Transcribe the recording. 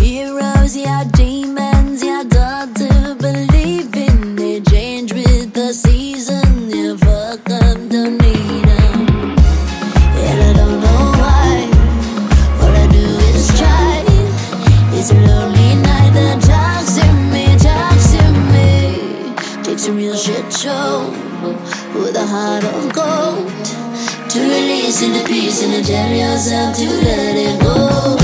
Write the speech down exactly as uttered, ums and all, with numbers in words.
Heroes, yeah, demons, yeah, don't to believe in it. Change with the season, yeah, fuck them, don't need them. And I don't know why, all I do is try. It's a lonely night that talks to me, talks to me. Takes a real shit show with a heart of gold to release into peace and to tell yourself to let it go.